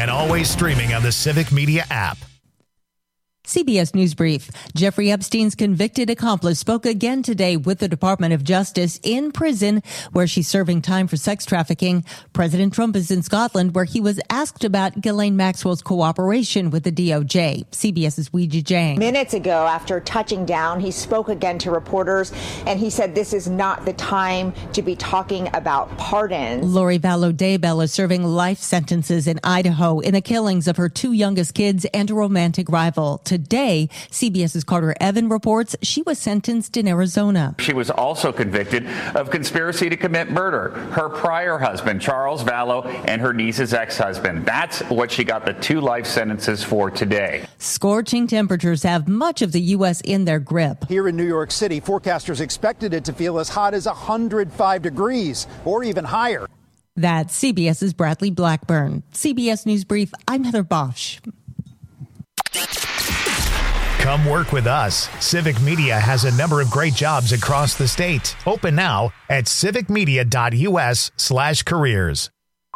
and always streaming on the Civic Media app. CBS News Brief. Jeffrey Epstein's convicted accomplice spoke again today with the Department of Justice in prison, where she's serving time for sex trafficking. President Trump is in Scotland, where he was asked about Ghislaine Maxwell's cooperation with the DOJ. CBS's Weijia Jiang. Minutes ago, after touching down, he spoke again to reporters, and he said this is not the time to be talking about pardons. Lori Vallow Daybell is serving life sentences in Idaho in the killings of her two youngest kids and a romantic rival. Today, CBS's Carter Evan reports she was sentenced in Arizona. She was also convicted of conspiracy to commit murder. Her prior husband, Charles Vallow, and her niece's ex-husband. That's what she got the 2 life sentences for today. Scorching temperatures have much of the U.S. in their grip. Here in New York City, forecasters expected it to feel as hot as 105 degrees or even higher. That's CBS's Bradley Blackburn. CBS News Brief, I'm Heather Bosch. Come work with us. Civic Media has a number of great jobs across the state. Open now at civicmedia.us/careers.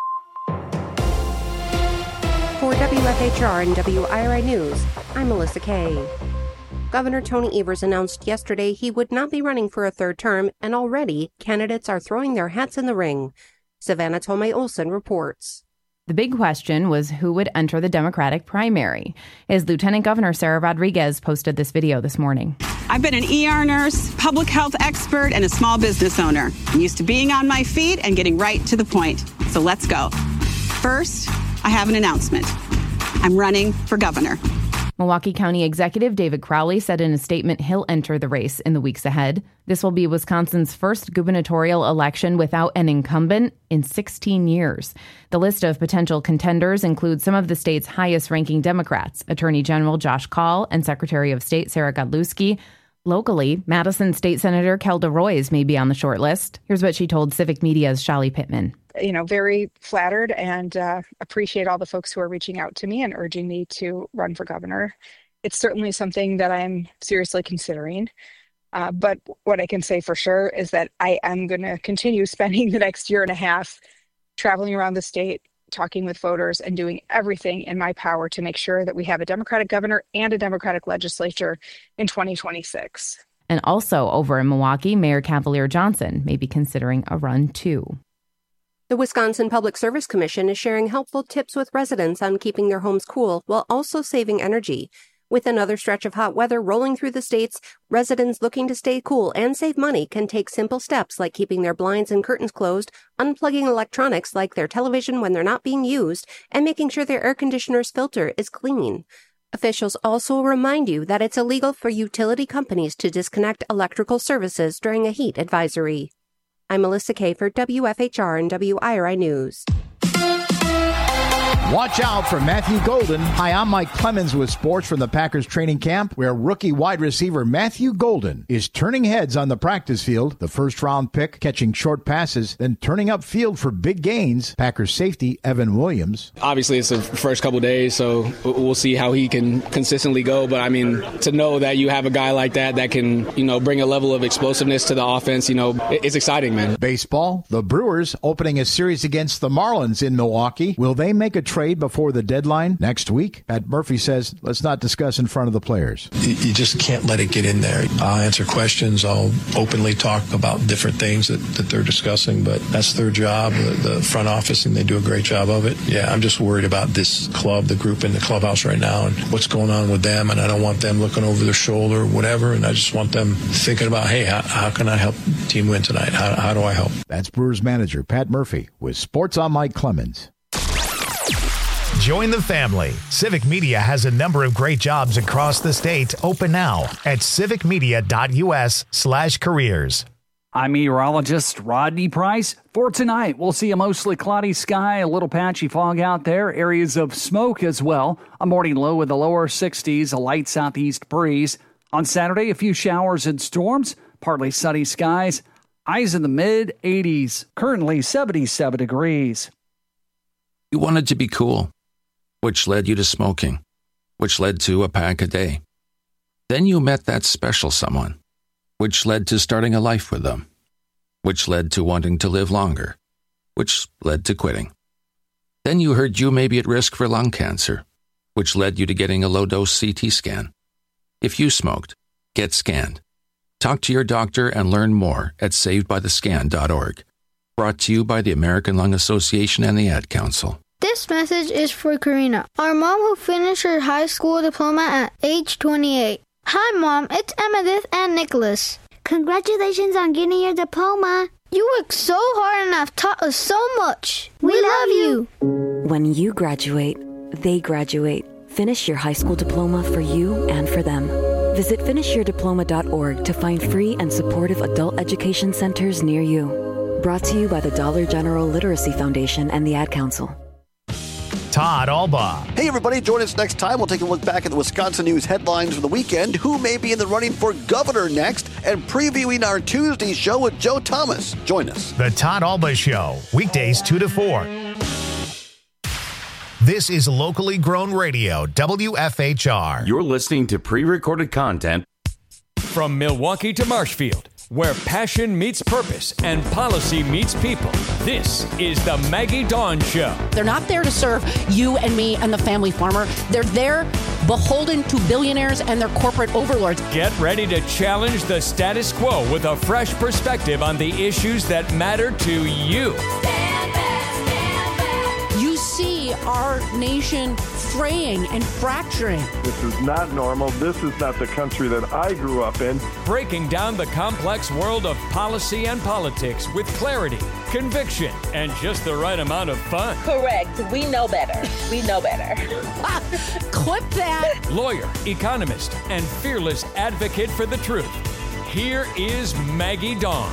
For WFHR and WIRI News, I'm Melissa Kay. Governor Tony Evers announced yesterday he would not be running for a third term, and already candidates are throwing their hats in the ring. Savannah Tomei Olsen reports. The big question was who would enter the Democratic primary. His Lieutenant Governor Sarah Rodriguez posted this video this morning. I've been an ER nurse, public health expert, and a small business owner. I'm used to being on my feet and getting right to the point. So let's go. First, I have an announcement. I'm running for governor. Milwaukee County Executive David Crowley said in a statement he'll enter the race in the weeks ahead. This will be Wisconsin's first gubernatorial election without an incumbent in 16 years. The list of potential contenders includes some of the state's highest-ranking Democrats, Attorney General Josh Kaul and Secretary of State Sarah Godlewski. Locally, Madison State Senator Kelda Roys may be on the short list. Here's what she told Civic Media's Shali Pittman. Very flattered and appreciate all the folks who are reaching out to me and urging me to run for governor. It's certainly something that I'm seriously considering. But what I can say for sure is that I am going to continue spending the next year and a half traveling around the state, talking with voters, and doing everything in my power to make sure that we have a Democratic governor and a Democratic legislature in 2026. And also over in Milwaukee, Mayor Cavalier Johnson may be considering a run too. The Wisconsin Public Service Commission is sharing helpful tips with residents on keeping their homes cool while also saving energy. With another stretch of hot weather rolling through the states, residents looking to stay cool and save money can take simple steps like keeping their blinds and curtains closed, unplugging electronics like their television when they're not being used, and making sure their air conditioner's filter is clean. Officials also remind you that it's illegal for utility companies to disconnect electrical services during a heat advisory. I'm Melissa Kay for WFHR and WIRI News. Watch out for Matthew Golden. Hi, I'm Mike Clemens with sports from the Packers training camp, where rookie wide receiver Matthew Golden is turning heads on the practice field, the first-round pick, catching short passes, then turning up field for big gains. Packers safety Evan Williams. Obviously, it's the first couple days, so we'll see how he can consistently go. But, to know that you have a guy like that can, bring a level of explosiveness to the offense, it's exciting, man. Baseball, the Brewers opening a series against the Marlins in Milwaukee. Will they make a trade before the deadline next week? Pat Murphy says, let's not discuss in front of the players. You just can't let it get in there. I'll answer questions. I'll openly talk about different things that they're discussing, but that's their job, the front office, and they do a great job of it. Yeah, I'm just worried about this club, the group in the clubhouse right now, and what's going on with them, and I don't want them looking over their shoulder or whatever, and I just want them thinking about, hey, how can I help the team win tonight? How do I help? That's Brewers manager Pat Murphy with Sports on Mike Clemens. Join the family. Civic Media has a number of great jobs across the state. Open now at civicmedia.us/careers. I'm meteorologist Rodney Price. For tonight, we'll see a mostly cloudy sky, a little patchy fog out there, areas of smoke as well. A morning low with the lower 60s, a light southeast breeze. On Saturday, a few showers and storms, partly sunny skies. Highs in the mid-80s, currently 77 degrees. You wanted to be cool, which led you to smoking, which led to a pack a day. Then you met that special someone, which led to starting a life with them, which led to wanting to live longer, which led to quitting. Then you heard you may be at risk for lung cancer, which led you to getting a low-dose CT scan. If you smoked, get scanned. Talk to your doctor and learn more at savedbythescan.org. Brought to you by the American Lung Association and the Ad Council. This message is for Karina, our mom who finished her high school diploma at age 28. Hi, Mom. It's Emmettith and Nicholas. Congratulations on getting your diploma. You worked so hard and have taught us so much. We love you. When you graduate, they graduate. Finish your high school diploma for you and for them. Visit finishyourdiploma.org to find free and supportive adult education centers near you. Brought to you by the Dollar General Literacy Foundation and the Ad Council. Todd Alba. Hey, everybody. Join us next time. We'll take a look back at the Wisconsin news headlines for the weekend, who may be in the running for governor next, and previewing our Tuesday show with Joe Thomas. Join us. The Todd Alba Show, weekdays 2 to 4. This is locally grown radio, WFHR. You're listening to pre-recorded content from Milwaukee to Marshfield, where passion meets purpose and policy meets people. This is the Maggie Dawn Show. They're not there to serve you and me and the family farmer. They're there beholden to billionaires and their corporate overlords. Get ready to challenge the status quo with a fresh perspective on the issues that matter to you. You see our nation fraying and fracturing. This is not normal. This is not the country that I grew up in. Breaking down the complex world of policy and politics with clarity, conviction, and just the right amount of fun. Correct. We know better. We know better. Clip that. Lawyer, economist, and fearless advocate for the truth. Here is Maggie Dawn.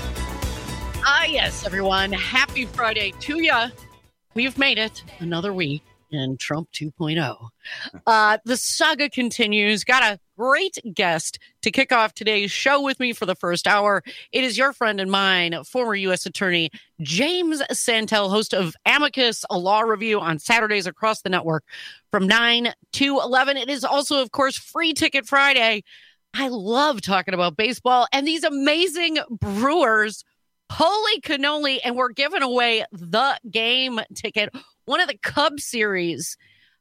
Yes, everyone. Happy Friday to ya. We've made it another week in Trump 2.0. The saga continues. Got a great guest to kick off today's show with me for the first hour. It is your friend and mine, former U.S. Attorney James Santel, host of Amicus, a law review on Saturdays across the network from 9 to 11. It is also, of course, Free Ticket Friday. I love talking about baseball and these amazing Brewers. Holy cannoli. And we're giving away the game ticket, one of the Cubs series,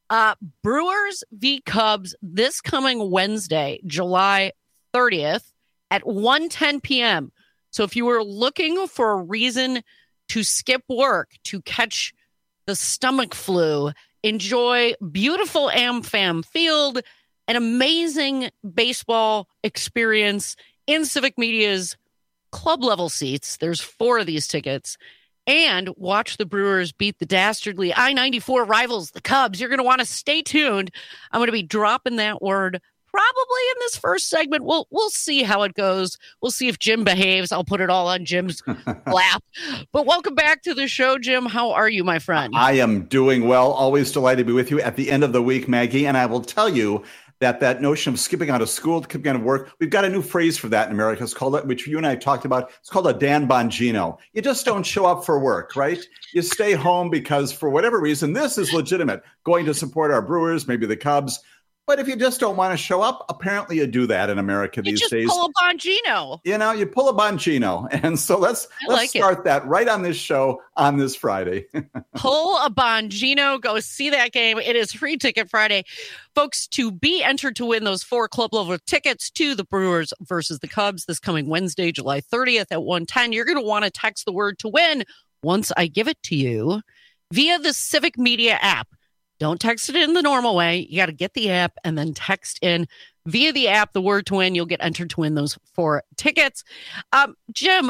Brewers v. Cubs, this coming Wednesday, July 30th at 1:10 p.m. So if you were looking for a reason to skip work, to catch the stomach flu, enjoy beautiful AmFam Field, an amazing baseball experience in Civic Media's club level seats. There's 4 of these tickets. And watch the Brewers beat the dastardly I-94 rivals, the Cubs. You're going to want to stay tuned. I'm going to be dropping that word probably in this first segment. We'll see how it goes. We'll see if Jim behaves. I'll put it all on Jim's lap. But welcome back to the show, Jim. How are you, my friend? I am doing well. Always delighted to be with you at the end of the week, Maggie. And I will tell you that notion of skipping out of school, skipping out of work, we've got a new phrase for that in America. It's called, which you and I talked about, it's called a Dan Bongino. You just don't show up for work, right? You stay home because for whatever reason, this is legitimate, going to support our Brewers, maybe the Cubs. But if you just don't want to show up, apparently you do that in America these days. You just pull a Bongino. You know, you pull a Bongino. And so let's start that right on this show on this Friday. Pull a Bongino. Go see that game. It is Free Ticket Friday. Folks, to be entered to win those 4 club level tickets to the Brewers versus the Cubs this coming Wednesday, July 30th at 1:10, you're going to want to text the word to win once I give it to you via the Civic Media app. Don't text it in the normal way. You got to get the app and then text in via the app the word to win. You'll get entered to win those 4 tickets. Jim,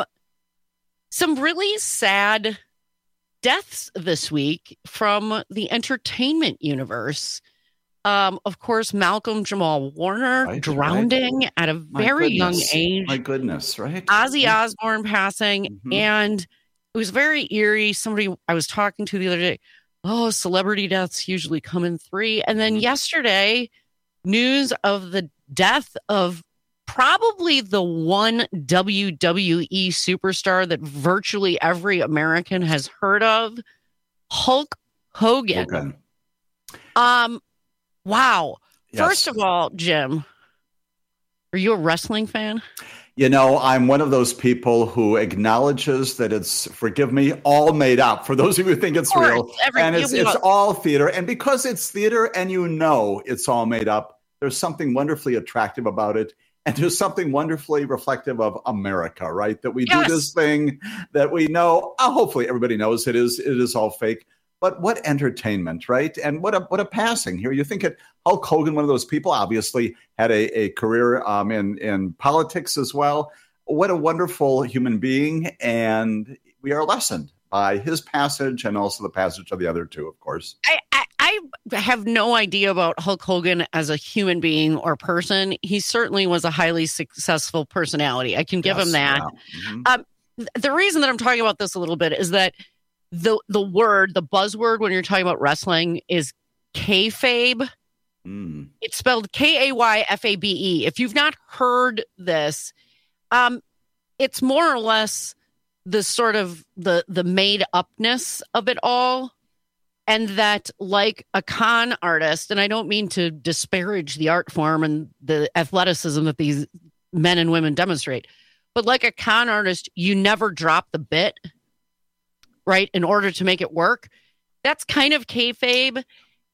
some really sad deaths this week from the entertainment universe. Of course, Malcolm Jamal Warner drowning at a very young age. My goodness, right? Ozzy Osbourne passing. And it was very eerie. Somebody I was talking to the other day, celebrity deaths usually come in 3. And then yesterday, news of the death of probably the one WWE superstar that virtually every American has heard of, Hulk Hogan. Wow. Yes. First of all, Jim, are you a wrestling fan? You know, I'm one of those people who acknowledges that it's, forgive me, all made up. For those of you who think it's real, and it's all theater. And because it's theater and you know it's all made up, there's something wonderfully attractive about it. And there's something wonderfully reflective of America, right? That we do this thing that we know, hopefully everybody knows it is all fake. But what entertainment, right? And what a passing here. You think Hulk Hogan, one of those people, obviously had a career in politics as well. What a wonderful human being. And we are lessened by his passage and also the passage of the other two, of course. I have no idea about Hulk Hogan as a human being or person. He certainly was a highly successful personality. I can give him that. Yeah. Mm-hmm. The reason that I'm talking about this a little bit is that the buzzword when you're talking about wrestling is kayfabe. It's spelled Kayfabe. If you've not heard this, it's more or less the sort of the made upness of it all. And that, like a con artist, and I don't mean to disparage the art form and the athleticism that these men and women demonstrate, but like a con artist, you never drop the bit, right, in order to make it work. That's kind of kayfabe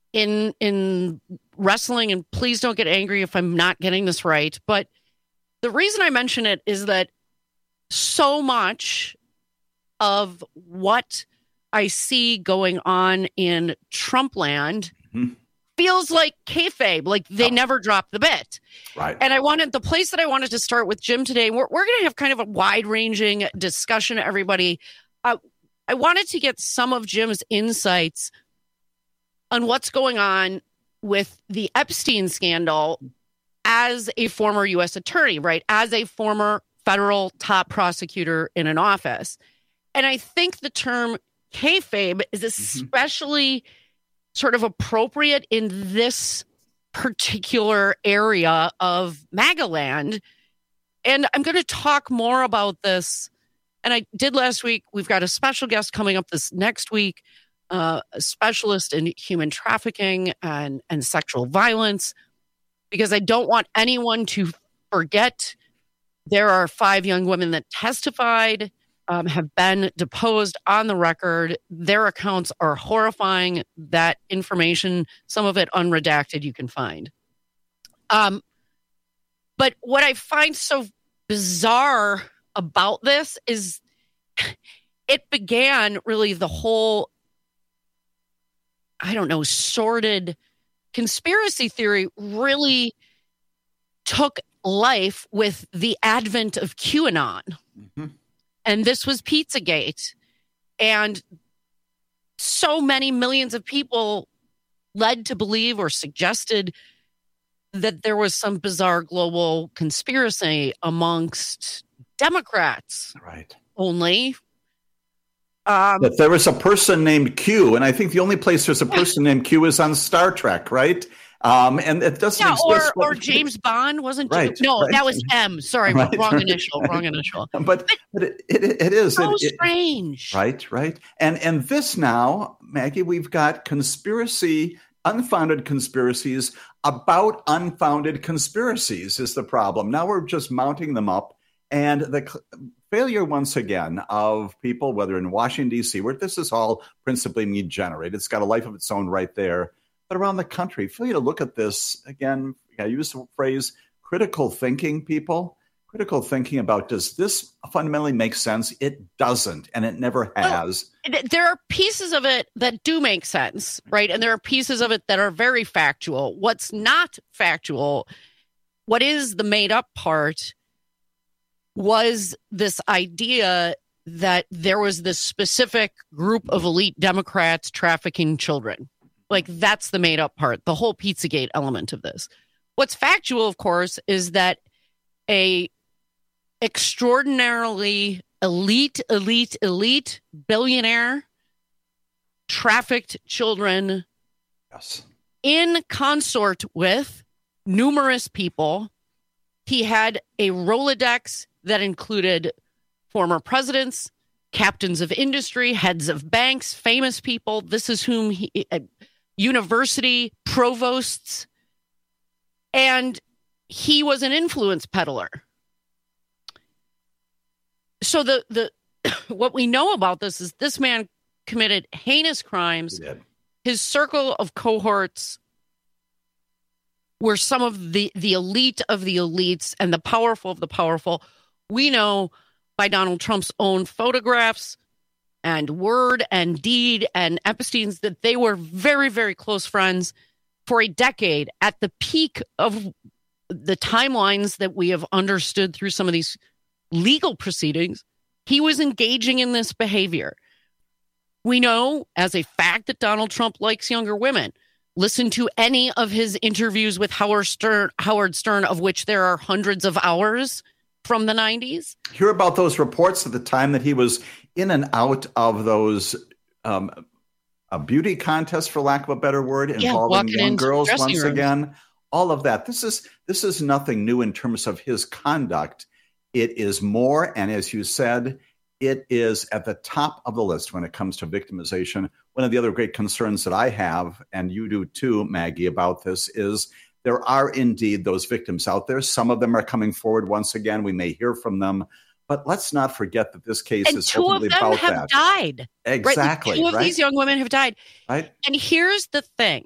in wrestling, and please don't get angry if I'm not getting this right. But the reason I mention it is that so much of what I see going on in Trump land feels like kayfabe, like they never dropped the bit. Right. And the place that I wanted to start with Jim today, we're going to have kind of a wide-ranging discussion, everybody. I wanted to get some of Jim's insights on what's going on with the Epstein scandal as a former U.S. attorney, right? As a former federal top prosecutor in an office. And I think the term kayfabe is especially sort of appropriate in this particular area of MAGA land. And I'm going to talk more about this. And I did last week. We've got a special guest coming up this next week, a specialist in human trafficking and sexual violence, because I don't want anyone to forget there are 5 young women that testified, have been deposed on the record. Their accounts are horrifying. That information, some of it unredacted, you can find. But what I find so bizarre about this is it began really the whole, sordid conspiracy theory really took life with the advent of QAnon. Mm-hmm. And this was Pizzagate. And so many millions of people led to believe or suggested that there was some bizarre global conspiracy amongst Democrats. Right. Only. That there was a person named Q. And I think the only place there's a person named Q is on Star Trek, right? And it doesn't exist. Or James Bond wasn't. Right, that was M. Sorry, wrong initial. But it is so strange. Right. And this now, Maggie, we've got unfounded conspiracies about unfounded conspiracies is the problem. Now we're just mounting them up, and the failure once again of people, whether in Washington D.C., where this is all principally media generated, it's got a life of its own right there. But around the country, for you to look at this, again, I use the phrase critical thinking, people. Critical thinking about, does this fundamentally make sense? It doesn't, and it never has. Well, there are pieces of it that do make sense, right? And there are pieces of it that are very factual. What's not factual, what is the made-up part, was this idea that there was this specific group of elite Democrats trafficking children. Like, that's the made-up part, the whole Pizzagate element of this. What's factual, of course, is that a extraordinarily elite billionaire trafficked children in consort with numerous people. He had a Rolodex that included former presidents, captains of industry, heads of banks, famous people. This is whom university provosts, and he was an influence peddler. So the what we know about this is this man committed heinous crimes. His circle of cohorts were some of the elite of the elites and the powerful of the powerful. We know by Donald Trump's own photographs and word and deed and Epstein's that they were very, very close friends for a decade. At the peak of the timelines that we have understood through some of these legal proceedings, he was engaging in this behavior. We know as a fact that Donald Trump likes younger women. Listen to any of his interviews with Howard Stern, of which there are hundreds of hours from the 90s. Hear about those reports at the time that he was in and out of those beauty contests, for lack of a better word, involving young girls once again. All of that. This is nothing new in terms of his conduct. It is more, and as you said, it is at the top of the list when it comes to victimization. One of the other great concerns that I have, and you do too, Maggie, about this is there are indeed those victims out there. Some of them are coming forward once again. We may hear from them. But let's not forget that this case is ultimately about that. Two of them have died. Exactly. Right? Two of these young women have died. Right. And here's the thing.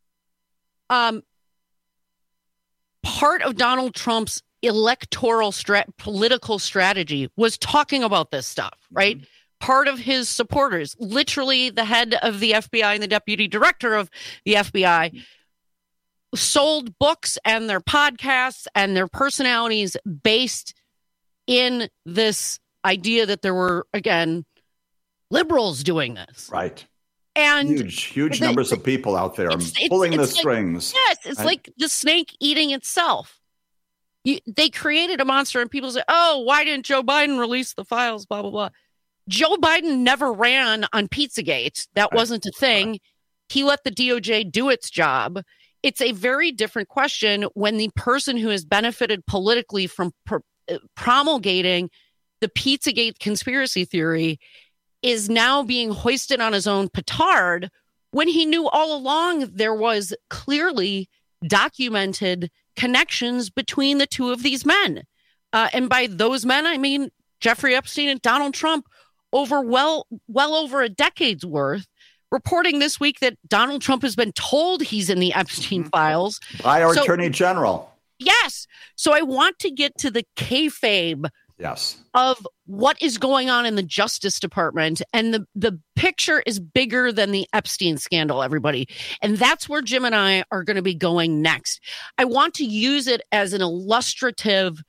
Part of Donald Trump's electoral political strategy was talking about this stuff, right? Mm-hmm. Part of his supporters, literally the head of the FBI and the deputy director of the FBI, sold books and their podcasts and their personalities based in this idea that there were, again, liberals doing this. Right. And huge numbers of people out there pulling the strings. Yes, it's like the snake eating itself. They created a monster and people say, oh, why didn't Joe Biden release the files, blah, blah, blah. Joe Biden never ran on Pizzagate. That wasn't a thing. Right. He let the DOJ do its job. It's a very different question when the person who has benefited politically from promulgating the Pizzagate conspiracy theory is now being hoisted on his own petard when he knew all along there was clearly documented connections between the two of these men. And by those men, I mean Jeffrey Epstein and Donald Trump over well over a decade's worth, reporting this week that Donald Trump has been told he's in the Epstein files. By our Attorney General. Yes. So I want to get to the kayfabe of what is going on in the Justice Department. And the picture is bigger than the Epstein scandal, everybody. And that's where Jim and I are going to be going next. I want to use it as an illustrative,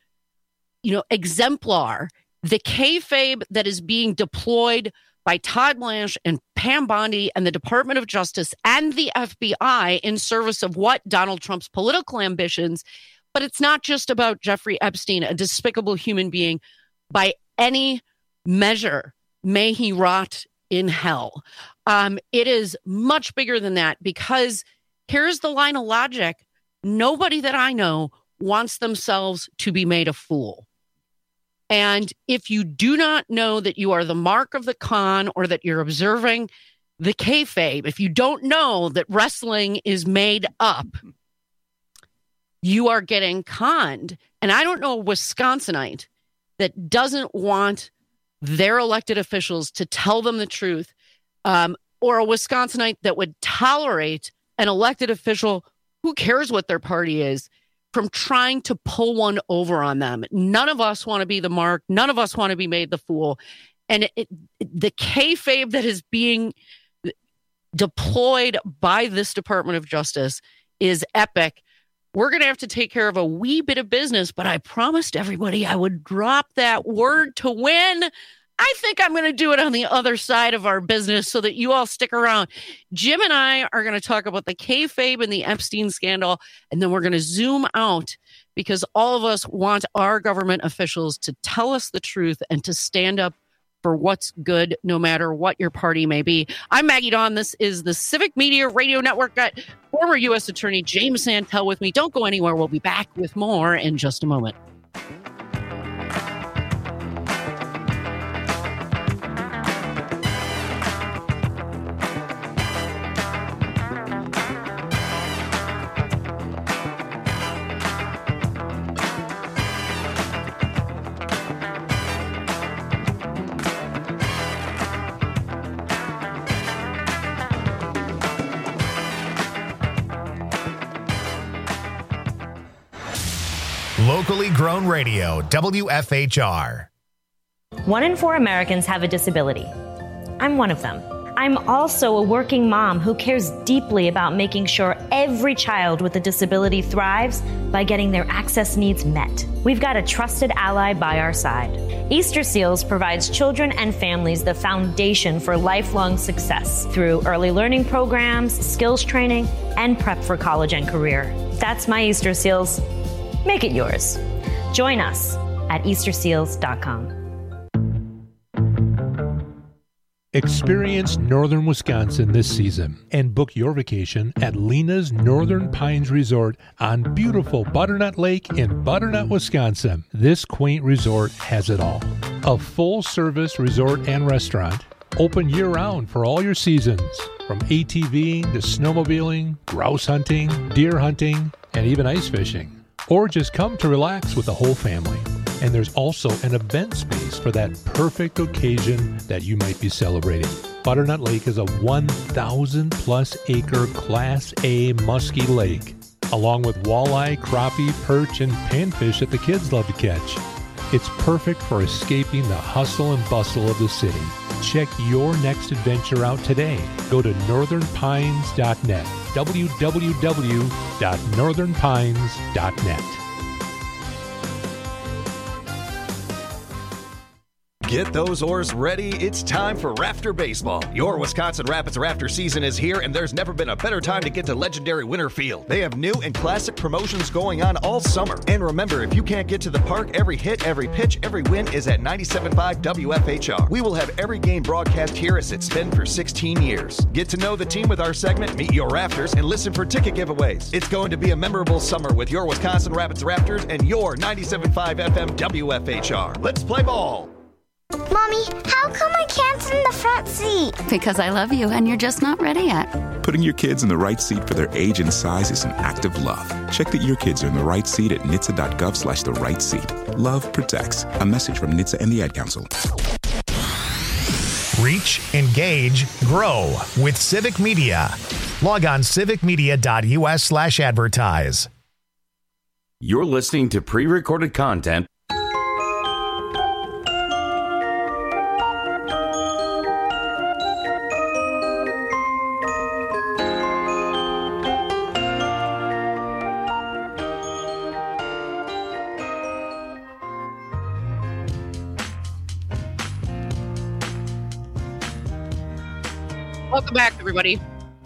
exemplar, the kayfabe that is being deployed by Todd Blanche and Pam Bondi and the Department of Justice and the FBI in service of what? Donald Trump's political ambitions. But it's not just about Jeffrey Epstein, a despicable human being. By any measure, may he rot in hell. It is much bigger than that because here's the line of logic. Nobody that I know wants themselves to be made a fool. And if you do not know that you are the mark of the con or that you're observing the kayfabe, if you don't know that wrestling is made up, you are getting conned. And I don't know a Wisconsinite that doesn't want their elected officials to tell them the truth, or a Wisconsinite that would tolerate an elected official, who cares what their party is, from trying to pull one over on them. None of us want to be the mark. None of us want to be made the fool. And the kayfabe that is being deployed by this Department of Justice is epic. We're going to have to take care of a wee bit of business, but I promised everybody I would drop that word to win. I think I'm going to do it on the other side of our business so that you all stick around. Jim and I are going to talk about the kayfabe and the Epstein scandal, and then we're going to zoom out because all of us want our government officials to tell us the truth and to stand up for what's good, no matter what your party may be. I'm Maggie Dawn. This is the Civic Media Radio Network. Got former U.S. Attorney James Santel with me. Don't go anywhere. We'll be back with more in just a moment. Locally grown radio, WFHR. 1 in 4 Americans have a disability. I'm one of them. I'm also a working mom who cares deeply about making sure every child with a disability thrives by getting their access needs met. We've got a trusted ally by our side. Easter Seals provides children and families the foundation for lifelong success through early learning programs, skills training, and prep for college and career. That's my Easter Seals. Make it yours. Join us at easterseals.com. Experience northern Wisconsin this season and book your vacation at Lena's Northern Pines Resort on beautiful Butternut Lake in Butternut, Wisconsin. This quaint resort has it all. A full-service resort and restaurant, open year-round for all your seasons, from ATVing to snowmobiling, grouse hunting, deer hunting, and even ice fishing. Or just come to relax with the whole family. And there's also an event space for that perfect occasion that you might be celebrating. Butternut Lake is a 1,000-plus acre Class A musky lake, along with walleye, crappie, perch, and panfish that the kids love to catch. It's perfect for escaping the hustle and bustle of the city. Check your next adventure out today. Go to northernpines.net, www.northernpines.net. Get those oars ready. It's time for Rafter Baseball. Your Wisconsin Rapids Rafter season is here, and there's never been a better time to get to legendary Winter Field. They have new and classic promotions going on all summer. And remember, if you can't get to the park, every hit, every pitch, every win is at 97.5 WFHR. We will have every game broadcast here as it's been for 16 years. Get to know the team with our segment, Meet Your Rafters, and listen for ticket giveaways. It's going to be a memorable summer with your Wisconsin Rapids Rafters and your 97.5 FM WFHR. Let's play ball. Mommy, how come I can't sit in the front seat? Because I love you and you're just not ready yet. Putting your kids in the right seat for their age and size is an act of love. Check that your kids are in the right seat at nhtsa.gov/the right seat. Love protects. A message from NHTSA and the Ad Council. Reach, engage, grow with Civic Media. Log on civicmedia.us/advertise. You're listening to pre-recorded content. Welcome back, everybody.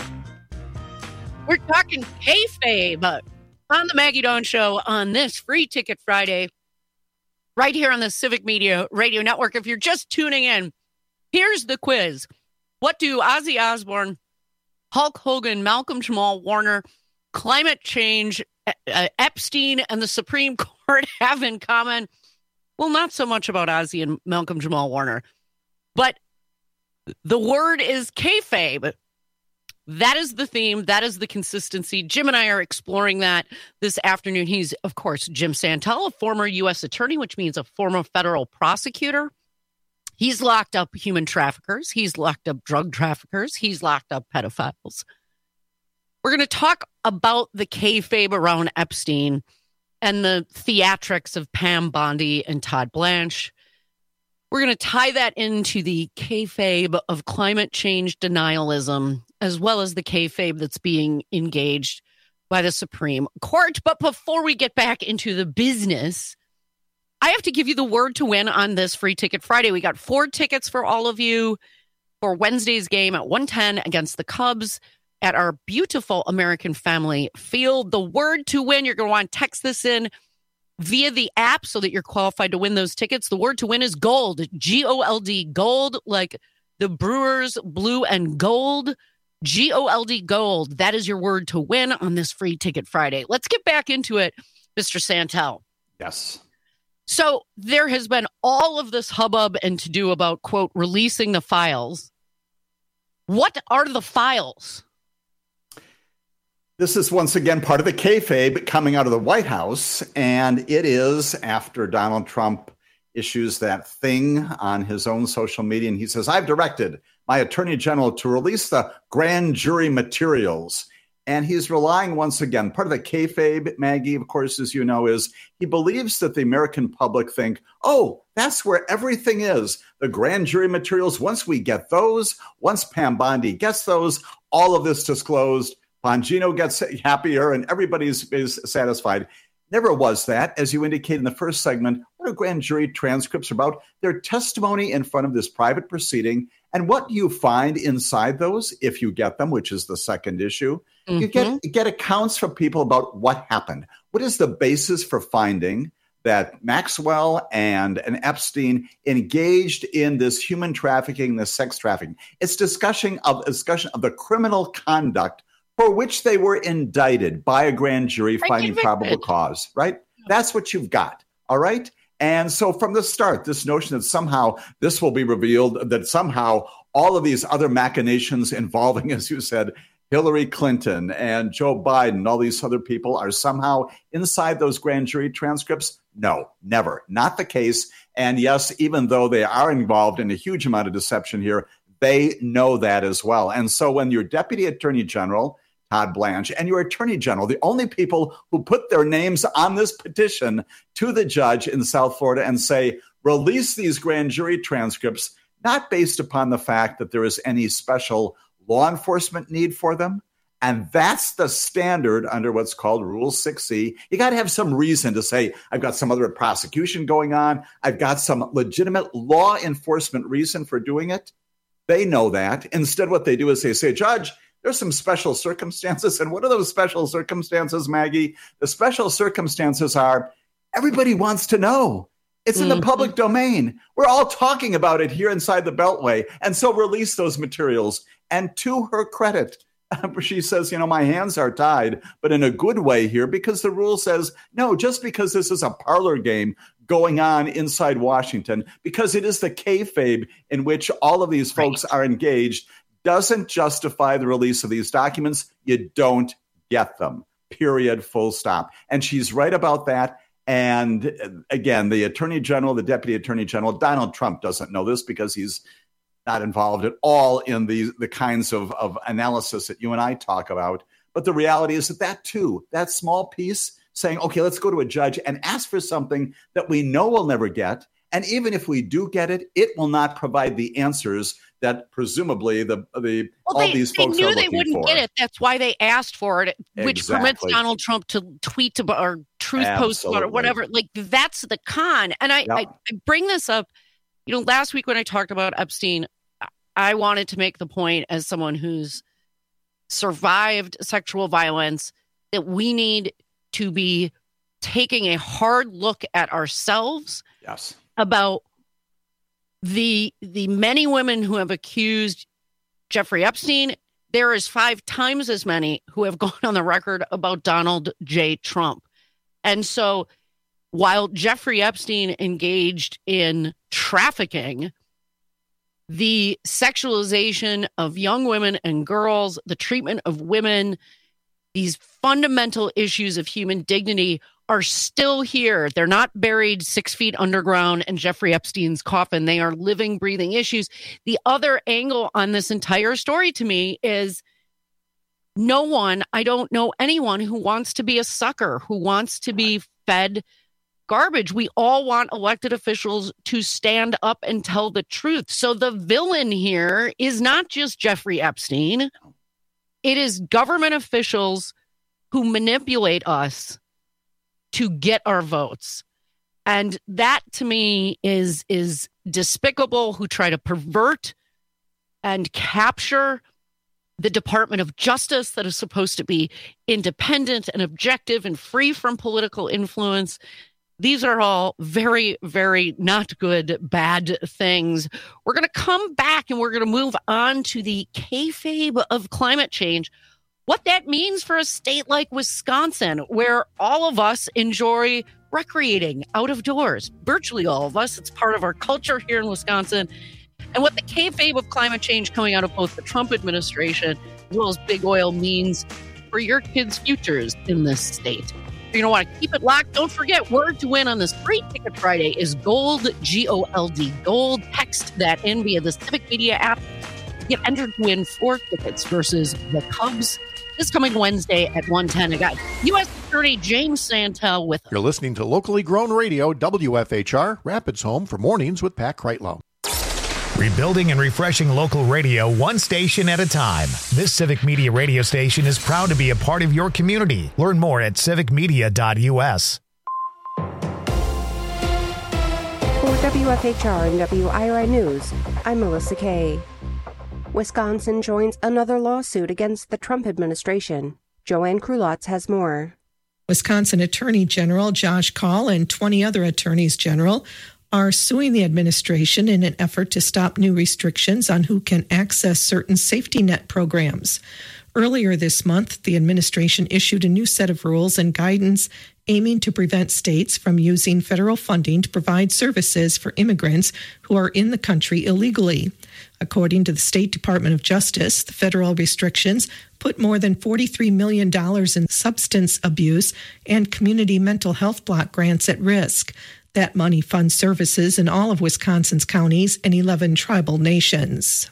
We're talking kayfabe on the Maggie Dawn Show on this Free Ticket Friday, right here on the Civic Media Radio Network. If you're just tuning in, here's the quiz. What do Ozzy Osbourne, Hulk Hogan, Malcolm Jamal Warner, climate change, Epstein, and the Supreme Court have in common? Well, not so much about Ozzy and Malcolm Jamal Warner, but the word is kayfabe. That is the theme. That is the consistency. Jim and I are exploring that this afternoon. He's, of course, Jim Santel, a former U.S. attorney, which means a former federal prosecutor. He's locked up human traffickers. He's locked up drug traffickers. He's locked up pedophiles. We're going to talk about the kayfabe around Epstein and the theatrics of Pam Bondi and Todd Blanche. We're going to tie that into the kayfabe of climate change denialism, as well as the kayfabe that's being engaged by the Supreme Court. But before we get back into the business, I have to give you the word to win on this Free Ticket Friday. We got 4 tickets for all of you for Wednesday's game at 1:10 against the Cubs at our beautiful American Family Field. The word to win, you're going to want to text this in via the app so that you're qualified to win those tickets. The word to win is gold, G-O-L-D, gold, like the Brewers blue and gold, G-O-L-D, gold. That is your word to win on this Free Ticket Friday. Let's get back into it, Mr. Santel. Yes. So there has been all of this hubbub and to-do about, quote, releasing the files. What are the files? This is once again part of the kayfabe coming out of the White House, and it is after Donald Trump issues that thing on his own social media, and he says, I've directed my attorney general to release the grand jury materials. And he's relying once again, part of the kayfabe, Maggie, of course, as you know, is he believes that the American public think, oh, that's where everything is. The grand jury materials, once we get those, once Pam Bondi gets those, all of this disclosed, Bongino gets happier and everybody's is satisfied. Never was that. As you indicated in the first segment, what are grand jury transcripts about? Their testimony in front of this private proceeding. And what do you find inside those, if you get them, which is the second issue? You get accounts from people about what happened. What is the basis for finding that Maxwell and Epstein engaged in this human trafficking, this sex trafficking? It's discussion of the criminal conduct for which they were indicted by a grand jury finding probable cause, right? That's what you've got, all right? And so from the start, this notion that somehow this will be revealed, that somehow all of these other machinations involving, as you said, Hillary Clinton and Joe Biden, all these other people are somehow inside those grand jury transcripts? No, never. Not the case. And yes, even though they are involved in a huge amount of deception here, they know that as well. And so when your Deputy Attorney General, Todd Blanche, and your Attorney General, the only people who put their names on this petition to the judge in South Florida and say, release these grand jury transcripts, not based upon the fact that there is any special law enforcement need for them. And that's the standard under what's called Rule 6C. You got to have some reason to say, I've got some other prosecution going on. I've got some legitimate law enforcement reason for doing it. They know that. Instead, what they do is they say, Judge, there's some special circumstances. And what are those special circumstances, Maggie? The special circumstances are everybody wants to know. It's in the public domain. We're all talking about it here inside the Beltway. And so release those materials. And to her credit, she says, my hands are tied, but in a good way here, because the rule says, no, just because this is a parlor game going on inside Washington, because it is the kayfabe in which all of these folks are engaged, doesn't justify the release of these documents. You don't get them, period, full stop. And she's right about that. And again, the Attorney General, the Deputy Attorney General, Donald Trump doesn't know this because he's not involved at all in the kinds of analysis that you and I talk about. But the reality is that too, that small piece saying, okay, let's go to a judge and ask for something that we know we'll never get. And even if we do get it, it will not provide the answers that presumably all these folks are looking for. They knew they wouldn't get it. That's why they asked for it, which permits Donald Trump to tweet about or truth post about or whatever. Like, that's the con. And I bring this up, last week when I talked about Epstein, I wanted to make the point as someone who's survived sexual violence that we need to be taking a hard look at ourselves about the many women who have accused Jeffrey Epstein. There is 5 times as many who have gone on the record about Donald J. Trump. And so while Jeffrey Epstein engaged in trafficking, the sexualization of young women and girls, the treatment of women, these fundamental issues of human dignity are still here. They're not buried 6 feet underground in Jeffrey Epstein's coffin. They are living, breathing issues. The other angle on this entire story to me is I don't know anyone who wants to be a sucker, who wants to be fed garbage. We all want elected officials to stand up and tell the truth. So the villain here is not just Jeffrey Epstein. It is government officials who manipulate us to get our votes. And that to me is despicable, who try to pervert and capture the Department of Justice that is supposed to be independent and objective and free from political influence. These are all very, very not good, bad things. We're going to come back and we're going to move on to the kayfabe of climate change. What that means for a state like Wisconsin, where all of us enjoy recreating out of doors. Virtually all of us. It's part of our culture here in Wisconsin. And what the kayfabe of climate change coming out of both the Trump administration as well as big oil means for your kids' futures in this state. You're going to want to keep it locked. Don't forget, word to win on this Free Ticket Friday is GOLD, G-O-L-D, GOLD. Text that in via the Civic Media app Get entered to win 4 tickets versus the Cubs this coming Wednesday at 1:10. I got U.S. Attorney James Santel with us. You're listening to locally grown radio, WFHR, Rapids Home for Mornings with Pat Kreitlow. Rebuilding and refreshing local radio one station at a time. This Civic Media radio station is proud to be a part of your community. Learn more at civicmedia.us. For WFHR and WIRI News, I'm Melissa Kay. Wisconsin joins another lawsuit against the Trump administration. Joanne Krulotz has more. Wisconsin Attorney General Josh Kaul and 20 other attorneys general are suing the administration in an effort to stop new restrictions on who can access certain safety net programs. Earlier this month, the administration issued a new set of rules and guidance aiming to prevent states from using federal funding to provide services for immigrants who are in the country illegally. According to the State Department of Justice, the federal restrictions put more than $43 million in substance abuse and community mental health block grants at risk. That money funds services in all of Wisconsin's counties and 11 tribal nations.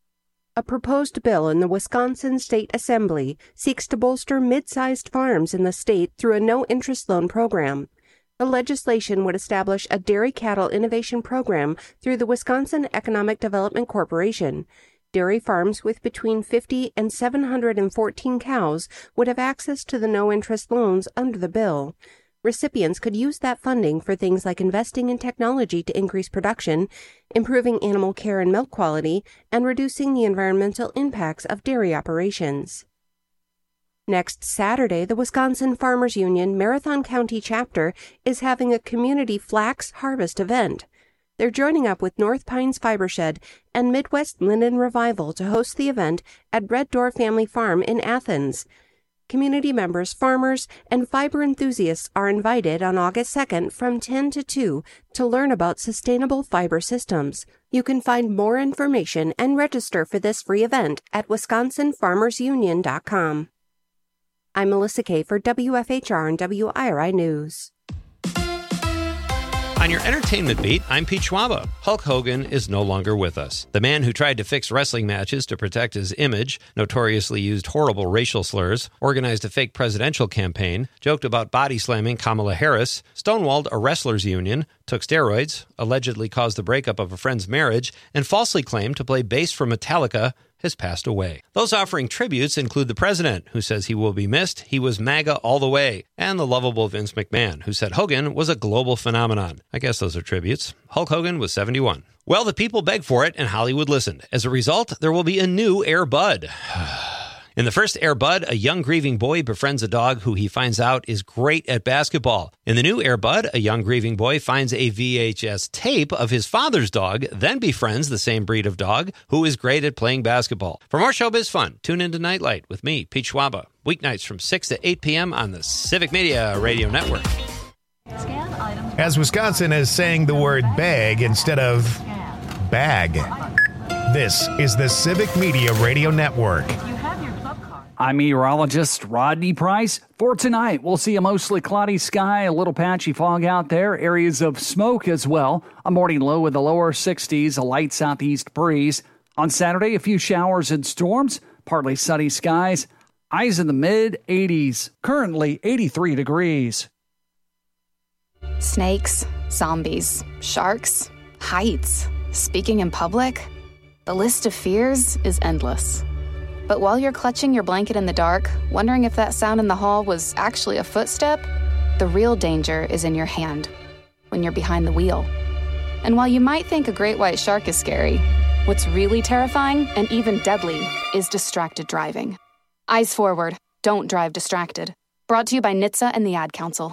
A proposed bill in the Wisconsin State Assembly seeks to bolster mid-sized farms in the state through a no-interest loan program. The legislation would establish a dairy cattle innovation program through the Wisconsin Economic Development Corporation. Dairy farms with between 50 and 714 cows would have access to the no-interest loans under the bill. Recipients could use that funding for things like investing in technology to increase production, improving animal care and milk quality, and reducing the environmental impacts of dairy operations. Next Saturday, the Wisconsin Farmers Union Marathon County chapter is having a community flax harvest event. They're joining up with North Pines Fiber Shed and Midwest Linden Revival to host the event at Red Door Family Farm in Athens. Community members, farmers, and fiber enthusiasts are invited on August 2nd from 10 to 2 to learn about sustainable fiber systems. You can find more information and register for this free event at wisconsinfarmersunion.com. I'm Melissa Kay for WFHR and WIRI News. On your entertainment beat, I'm Pete Schwaba. Hulk Hogan is no longer with us. The man who tried to fix wrestling matches to protect his image, notoriously used horrible racial slurs, organized a fake presidential campaign, joked about body slamming Kamala Harris, stonewalled a wrestlers' union, took steroids, allegedly caused the breakup of a friend's marriage, and falsely claimed to play bass for Metallica, has passed away. Those offering tributes include the president, who says he will be missed, he was MAGA all the way, and the lovable Vince McMahon, who said Hogan was a global phenomenon. I guess those are tributes. Hulk Hogan was 71. Well, the people begged for it, and Hollywood listened. As a result, there will be a new Air Bud. In the first Air Bud, a young grieving boy befriends a dog who he finds out is great at basketball. In the new Air Bud, a young grieving boy finds a VHS tape of his father's dog, then befriends the same breed of dog who is great at playing basketball. For more showbiz fun, tune into Nightlight with me, Pete Schwaba, weeknights from 6 to 8 p.m. on the Civic Media Radio Network. As Wisconsin is saying the word bag instead of bag. This is the Civic Media Radio Network. I'm meteorologist Rodney Price. For tonight, we'll see a mostly cloudy sky, a little patchy fog out there, areas of smoke as well. A morning low with the lower 60s, a light southeast breeze. On Saturday, a few showers and storms, partly sunny skies. Highs in the mid-80s, currently 83 degrees. Snakes, zombies, sharks, heights, speaking in public. The list of fears is endless. But while you're clutching your blanket in the dark, wondering if that sound in the hall was actually a footstep, the real danger is in your hand, when you're behind the wheel. And while you might think a great white shark is scary, what's really terrifying and even deadly is distracted driving. Eyes forward, don't drive distracted. Brought to you by NHTSA and the Ad Council.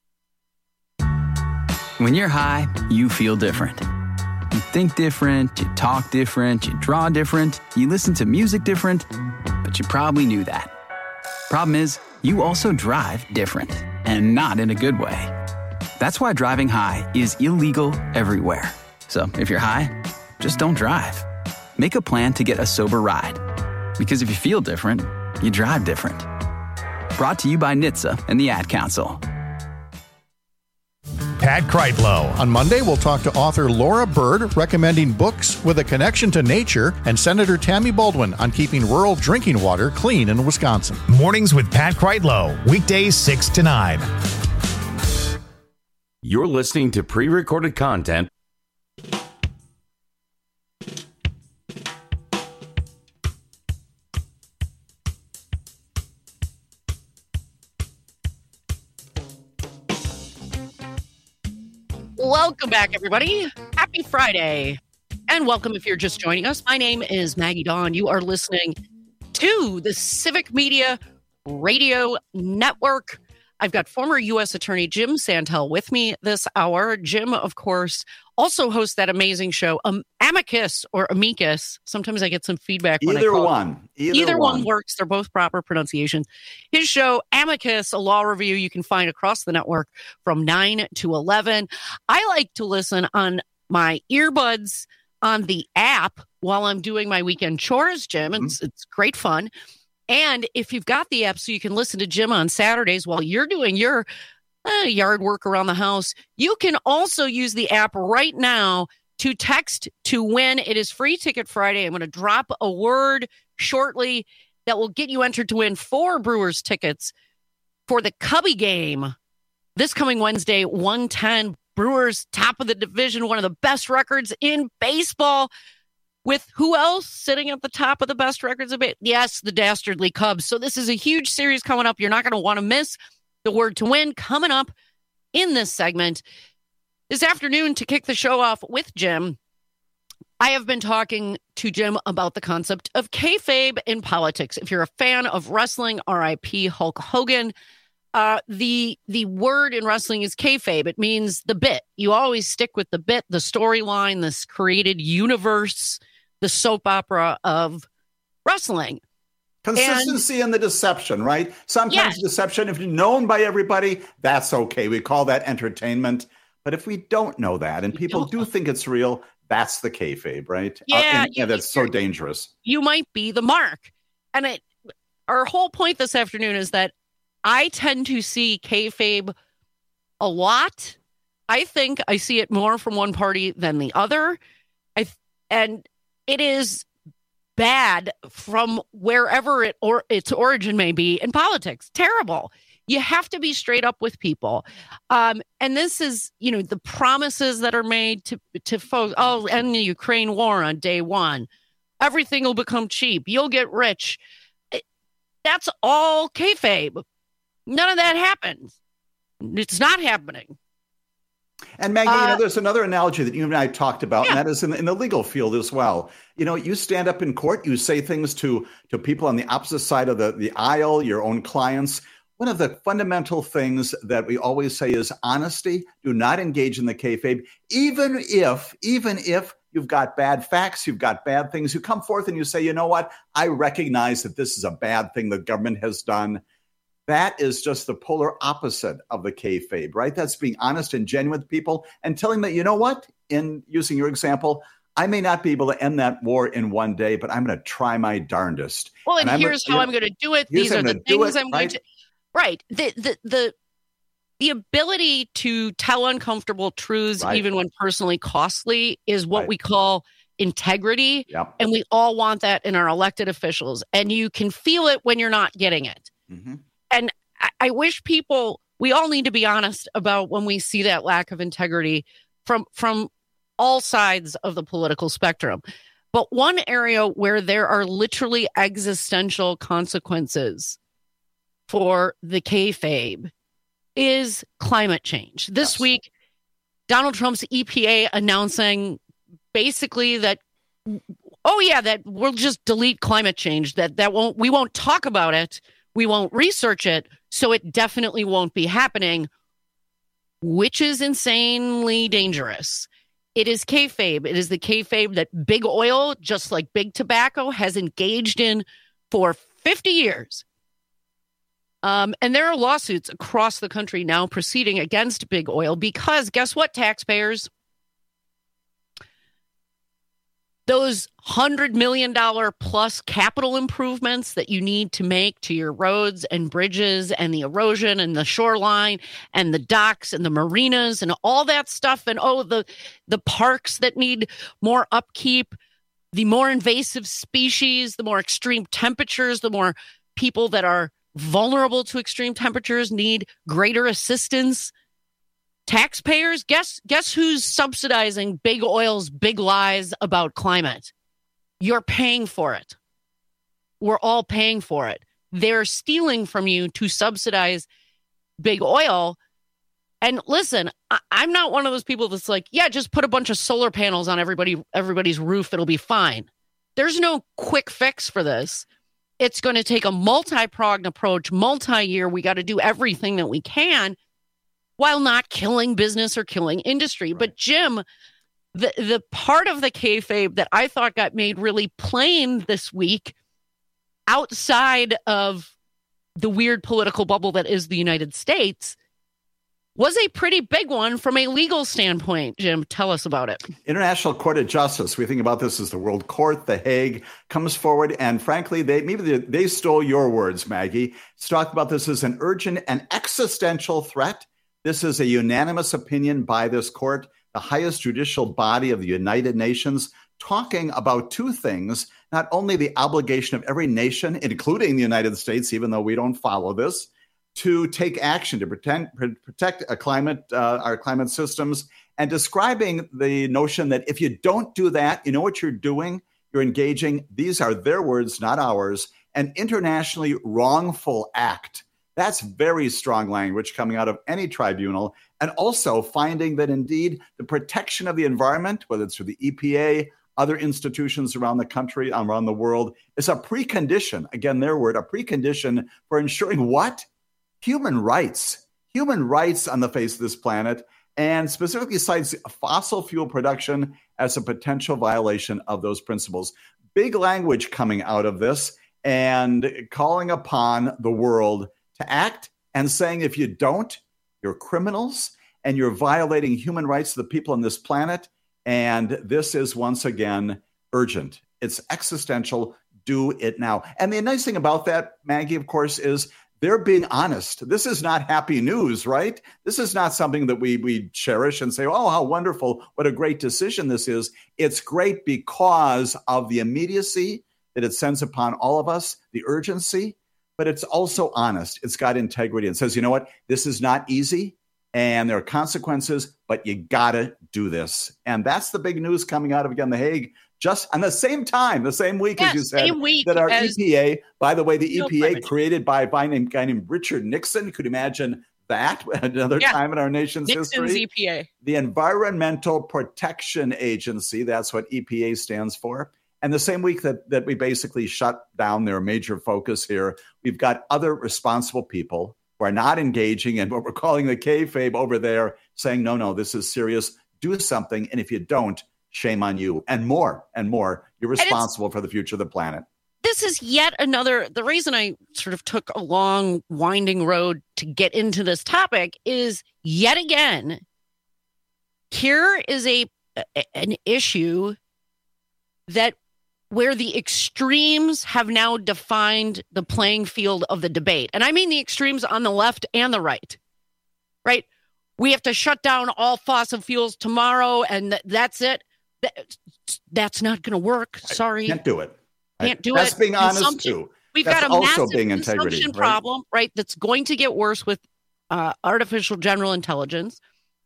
When you're high, you feel different. You think different, you talk different, you draw different, you listen to music different, but you probably knew that. Problem is, you also drive different, and not in a good way. That's why driving high is illegal everywhere. So if you're high, just don't drive. Make a plan to get a sober ride. Because if you feel different, you drive different. Brought to you by NHTSA and the Ad Council. Pat Kreitlow. On Monday, we'll talk to author Laura Bird, recommending books with a connection to nature, and Senator Tammy Baldwin on keeping rural drinking water clean in Wisconsin. Mornings with Pat Kreitlow, weekdays 6 to 9. You're listening to pre-recorded content. Welcome back, everybody. Happy Friday. And welcome if you're just joining us. My name is Maggie Dawn. You are listening to the Civic Media Radio Network. I've got former U.S. Attorney Jim Santel with me this hour. Jim, of course, also hosts that amazing show, Amicus or Amicus. Sometimes I get some feedback when Either I call one. Either one works. They're both proper pronunciations. His show, Amicus, a law review you can find across the network from 9 to 11. I like to listen on my earbuds on the app while I'm doing my weekend chores, Jim. It's great fun. And if you've got the app so you can listen to Jim on Saturdays while you're doing your yard work around the house, you can also use the app right now to text to win. It is Free Ticket Friday. I'm going to drop a word shortly that will get you entered to win 4 Brewers tickets for the Cubby game this coming Wednesday, 1:10. Brewers, top of the division, one of the best records in baseball. With who else sitting at the top of the best records of it? Yes, the dastardly Cubs. So this is a huge series coming up. You're not going to want to miss the word to win coming up in this segment. This afternoon, to kick the show off with Jim, I have been talking to Jim about the concept of kayfabe in politics. If you're a fan of wrestling, R.I.P. Hulk Hogan, the word in wrestling is kayfabe. It means the bit. You always stick with the bit, the storyline, this created universe, the soap opera of wrestling. Consistency and the deception, right? Sometimes deception, if you're known by everybody, that's okay. We call that entertainment. But if we don't know that and people do think it's real, that's the kayfabe, right? Yeah. And that's so dangerous. You might be the mark. And our whole point this afternoon is that I tend to see kayfabe a lot. I think I see it more from one party than the other. And it is bad from wherever its origin may be in politics. Terrible. You have to be straight up with people. And this is, the promises that are made to folks. Oh, end the Ukraine war on day one. Everything will become cheap. You'll get rich. That's all kayfabe. None of that happens. It's not happening. And Maggie, there's another analogy that you and I talked about, and that is in the legal field as well. You stand up in court, you say things to people on the opposite side of the aisle, your own clients. One of the fundamental things that we always say is honesty. Do not engage in the kayfabe, even if you've got bad facts, you've got bad things. You come forth and you say, you know what? I recognize that this is a bad thing the government has done. That is just the polar opposite of the kayfabe, right? That's being honest and genuine with people and telling them that, you know what? In using your example, I may not be able to end that war in one day, but I'm going to try my darndest. Well, and here's how I'm going to do it. These are the things I'm going to. Right. The ability to tell uncomfortable truths, even when personally costly, is what we call integrity. Yep. And we all want that in our elected officials. And you can feel it when you're not getting it. Mm-hmm. And I wish we all need to be honest about when we see that lack of integrity from all sides of the political spectrum. But one area where there are literally existential consequences for the kayfabe is climate change. This week, Donald Trump's EPA announcing basically that, that we'll just delete climate change, we won't talk about it. We won't research it, so it definitely won't be happening, which is insanely dangerous. It is kayfabe. It is the kayfabe that big oil, just like big tobacco, has engaged in for 50 years. And there are lawsuits across the country now proceeding against big oil because, guess what, taxpayers? those $100 million plus capital improvements that you need to make to your roads and bridges and the erosion and the shoreline and the docks and the marinas and all that stuff. And the parks that need more upkeep, the more invasive species, the more extreme temperatures, the more people that are vulnerable to extreme temperatures need greater assistance. Taxpayers, guess who's subsidizing big oil's big lies about climate? You're paying for it. We're all paying for it. They're stealing from you to subsidize big oil. And listen, I'm not one of those people that's like, yeah, just put a bunch of solar panels on everybody's roof. It'll be fine. There's no quick fix for this. It's going to take a multi-pronged approach, multi-year. We got to do everything that we can while not killing business or killing industry. Right. But Jim, the part of the kayfabe that I thought got made really plain this week, outside of the weird political bubble that is the United States, was a pretty big one from a legal standpoint. Jim, tell us about it. International Court of Justice. We think about this as the World Court. The Hague comes forward, and frankly, they stole your words, Maggie. To talk about this as an urgent and existential threat. This is a unanimous opinion by this court, the highest judicial body of the United Nations, talking about two things: not only the obligation of every nation, including the United States, even though we don't follow this, to take action to protect our climate systems, and describing the notion that if you don't do that, you know what you're doing? You're engaging, these are their words, not ours, an internationally wrongful act. That's very strong language coming out of any tribunal. And also finding that indeed the protection of the environment, whether it's through the EPA, other institutions around the country, around the world, is a precondition, again, their word, a precondition for ensuring what? Human rights on the face of this planet, and specifically cites fossil fuel production as a potential violation of those principles. Big language coming out of this and calling upon the world to act and saying, if you don't, you're criminals and you're violating human rights of the people on this planet. And this is once again urgent. It's existential. Do it now. And the nice thing about that, Maggie, of course, is they're being honest. This is not happy news, right? This is not something that we cherish and say, oh, how wonderful, what a great decision this is. It's great because of the immediacy that it sends upon all of us, the urgency, but it's also honest. It's got integrity and says, you know what, this is not easy and there are consequences, but you gotta do this. And that's the big news coming out of, again, The Hague, just on the same time, the same week, as you said, that our EPA, by the way, the EPA created by a guy named Richard Nixon. Could you imagine that another time in our nation's Nixon's history? EPA. The Environmental Protection Agency, that's what EPA stands for. And the same week that we basically shut down their major focus here, we've got other responsible people who are not engaging in what we're calling the kayfabe over there, saying, no, this is serious. Do something. And if you don't, shame on you. And more. You're responsible for the future of the planet. This is yet another, the reason I sort of took a long, winding road to get into this topic is yet again, here is an issue that where the extremes have now defined the playing field of the debate. And I mean the extremes on the left and the right, right? We have to shut down all fossil fuels tomorrow and that's it. That's not going to work. Sorry. Can't do it. Can't do That's it. being honest too. We've That's got a also massive being integrity, consumption problem, right? That's going to get worse with artificial general intelligence.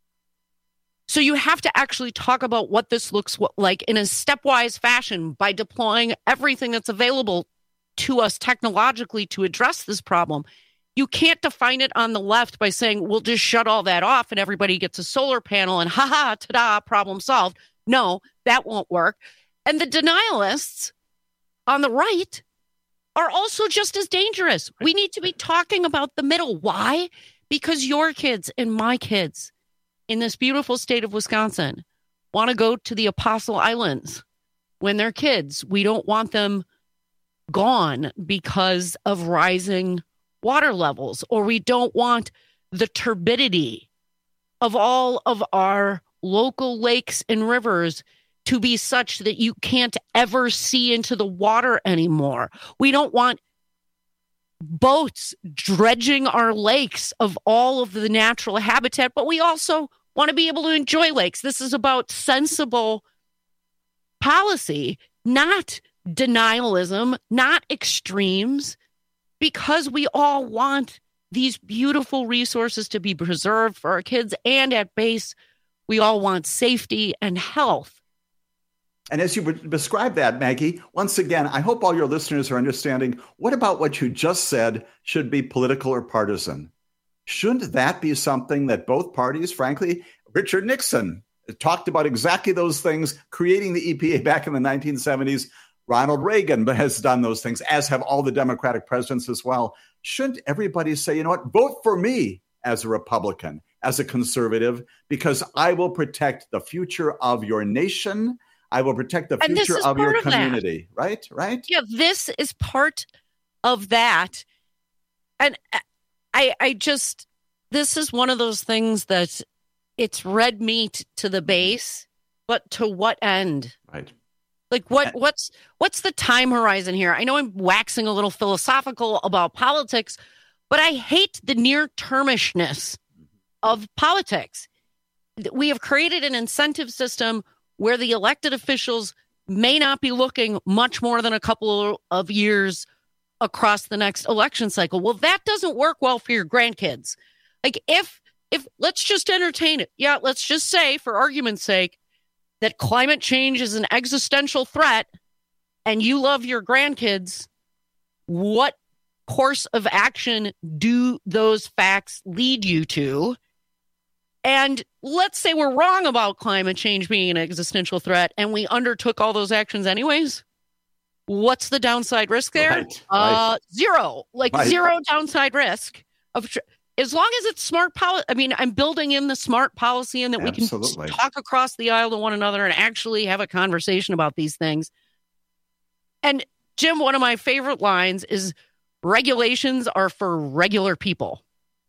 So you have to actually talk about what this looks like in a stepwise fashion by deploying everything that's available to us technologically to address this problem. You can't define it on the left by saying, we'll just shut all that off and everybody gets a solar panel and ta-da, problem solved. No, that won't work. And the denialists on the right are also just as dangerous. We need to be talking about the middle. Why? Because your kids and my kids in this beautiful state of Wisconsin want to go to the Apostle Islands when they're kids. We don't want them gone because of rising water levels, or we don't want the turbidity of all of our local lakes and rivers to be such that you can't ever see into the water anymore. We don't want boats dredging our lakes of all of the natural habitat, but we also want to be able to enjoy lakes. This is about sensible policy, not denialism, not extremes, because we all want these beautiful resources to be preserved for our kids. And at base, we all want safety and health. And as you describe that, Maggie, once again, I hope all your listeners are understanding, what about what you just said should be political or partisan? Shouldn't that be something that both parties, frankly, Richard Nixon talked about exactly those things, creating the EPA back in the 1970s. Ronald Reagan has done those things, as have all the Democratic presidents as well. Shouldn't everybody say, you know what, vote for me as a Republican, as a conservative, because I will protect the future of your nation. I will protect the future of your community. Right? Yeah, this is part of that. And this is one of those things that it's red meat to the base, but to what end? Right. Like what's the time horizon here? I know I'm waxing a little philosophical about politics, but I hate the near-termishness of politics. We have created an incentive system where the elected officials may not be looking much more than a couple of years across the next election cycle. Well, that doesn't work well for your grandkids. Like if let's just entertain it. Yeah, let's just say, for argument's sake, that climate change is an existential threat and you love your grandkids. What course of action do those facts lead you to? And let's say we're wrong about climate change being an existential threat and we undertook all those actions anyways. What's the downside risk there? Right. Zero. Zero downside risk of as long as it's smart policy. I mean, I'm building in the smart policy and that we can talk across the aisle to one another and actually have a conversation about these things. And Jim, one of my favorite lines is regulations are for regular people.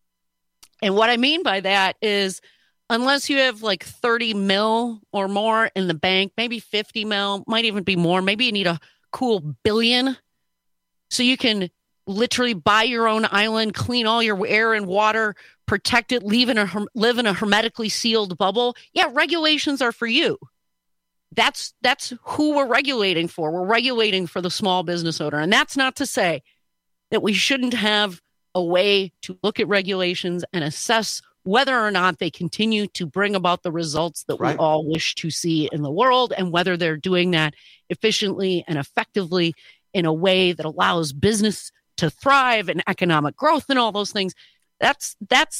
And what I mean by that is unless you have like 30 mil or more in the bank, maybe 50 mil, might even be more. Maybe you need a cool billion so you can literally buy your own island, clean all your air and water, protect it, live in a hermetically sealed bubble. Yeah, regulations are for you. That's who we're regulating for. We're regulating for the small business owner. And that's not to say that we shouldn't have a way to look at regulations and assess whether or not they continue to bring about the results that we all wish to see in the world, and whether they're doing that efficiently and effectively in a way that allows business to thrive and economic growth and all those things. That's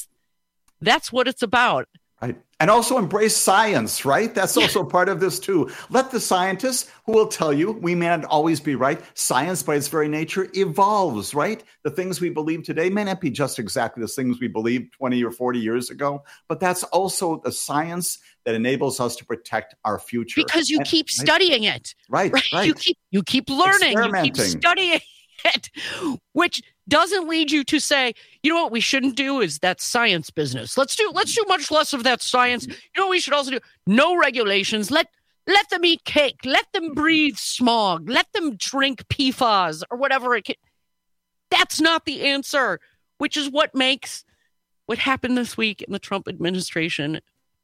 what it's about. Right. And also embrace science, right? That's also part of this too. Let the scientists, who will tell you we may not always be right. Science by its very nature evolves, right? The things we believe today may not be just exactly the things we believed 20 or 40 years ago, but that's also the science that enables us to protect our future. Because you keep studying it. Right. You keep learning, you keep studying it, which doesn't lead you to say, you know what we shouldn't do is that science business. Let's do much less of that science. You know what we should also do? No regulations. Let them eat cake. Let them breathe smog. Let them drink PFAS or whatever it can. That's not the answer, which is what makes what happened this week in the Trump administration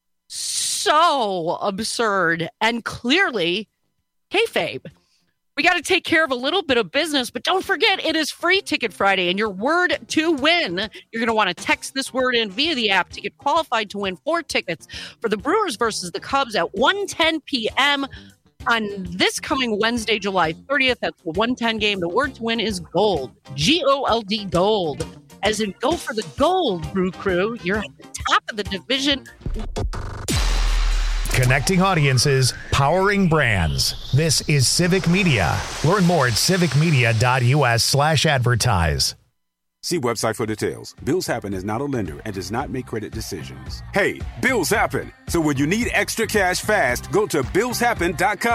so absurd and clearly kayfabe. We got to take care of a little bit of business, but don't forget, it is Free Ticket Friday, and your word to win, you're going to want to text this word in via the app to get qualified to win 4 tickets for the Brewers versus the Cubs at 1:10 p.m. on this coming Wednesday, July 30th. That's the 1:10 game. The word to win is gold, GOLD, gold, as in go for the gold, Brew Crew. You're at the top of the division. Connecting audiences, powering brands. This is Civic Media. Learn more at civicmedia.us/advertise. See website for details. Bills Happen is not a lender and does not make credit decisions. Hey, bills happen. So when you need extra cash fast, go to billshappen.com.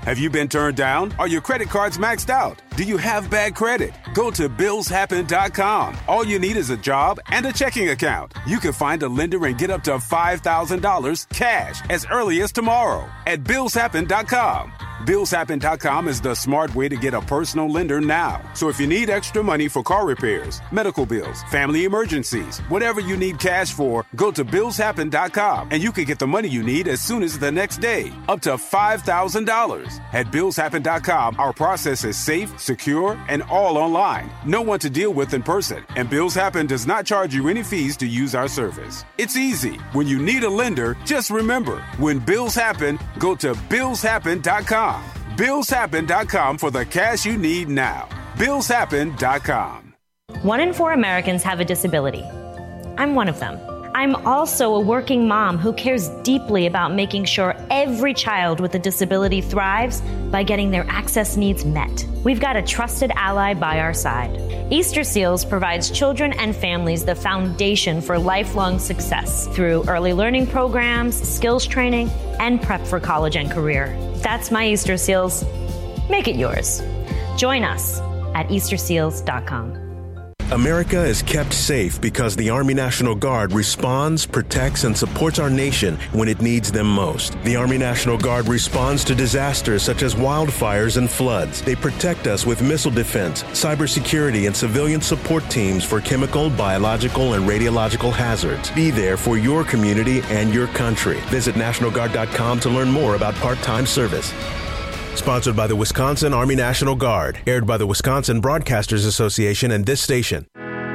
Have you been turned down? Are your credit cards maxed out? Do you have bad credit? Go to BillsHappen.com. All you need is a job and a checking account. You can find a lender and get up to $5,000 cash as early as tomorrow at BillsHappen.com. BillsHappen.com is the smart way to get a personal lender now. So if you need extra money for car repairs, medical bills, family emergencies, whatever you need cash for, go to BillsHappen.com and you can get the money you need as soon as the next day, up to $5,000. At BillsHappen.com, our process is safe, secure, and all online. No one to deal with in person. And Bills Happen does not charge you any fees to use our service. It's easy. When you need a lender, just remember, when bills happen, go to BillsHappen.com. BillsHappen.com for the cash you need now. BillsHappen.com. 1 in 4 Americans have a disability. I'm one of them. I'm also a working mom who cares deeply about making sure every child with a disability thrives by getting their access needs met. We've got a trusted ally by our side. Easter Seals provides children and families the foundation for lifelong success through early learning programs, skills training, and prep for college and career. That's my Easter Seals. Make it yours. Join us at easterseals.com. America is kept safe because the Army National Guard responds, protects, and supports our nation when it needs them most. The Army National Guard responds to disasters such as wildfires and floods. They protect us with missile defense, cybersecurity, and civilian support teams for chemical, biological, and radiological hazards. Be there for your community and your country. Visit NationalGuard.com to learn more about part-time service. Sponsored by the Wisconsin Army National Guard. Aired by the Wisconsin Broadcasters Association and this station.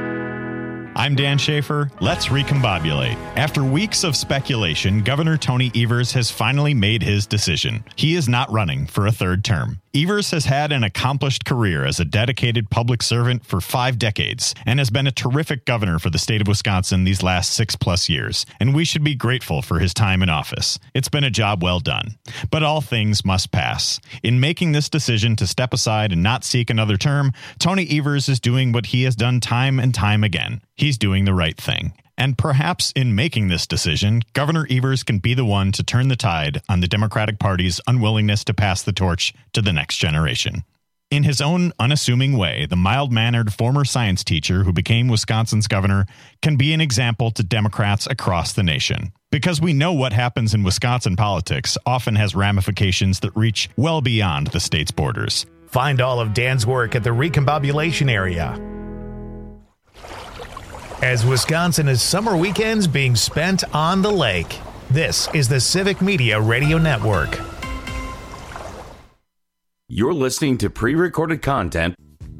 I'm Dan Schaefer. Let's recombobulate. After weeks of speculation, Governor Tony Evers has finally made his decision. He is not running for a third term. Evers has had an accomplished career as a dedicated public servant for 5 decades and has been a terrific governor for the state of Wisconsin these last 6+ years, and we should be grateful for his time in office. It's been a job well done. But all things must pass. In making this decision to step aside and not seek another term, Tony Evers is doing what he has done time and time again. He's doing the right thing. And perhaps in making this decision, Governor Evers can be the one to turn the tide on the Democratic Party's unwillingness to pass the torch to the next generation. In his own unassuming way, the mild-mannered former science teacher who became Wisconsin's governor can be an example to Democrats across the nation. Because we know what happens in Wisconsin politics often has ramifications that reach well beyond the state's borders. Find all of Dan's work at the Recombobulation area. As Wisconsin is summer weekends being spent on the lake, this is the Civic Media Radio Network. You're listening to pre-recorded content.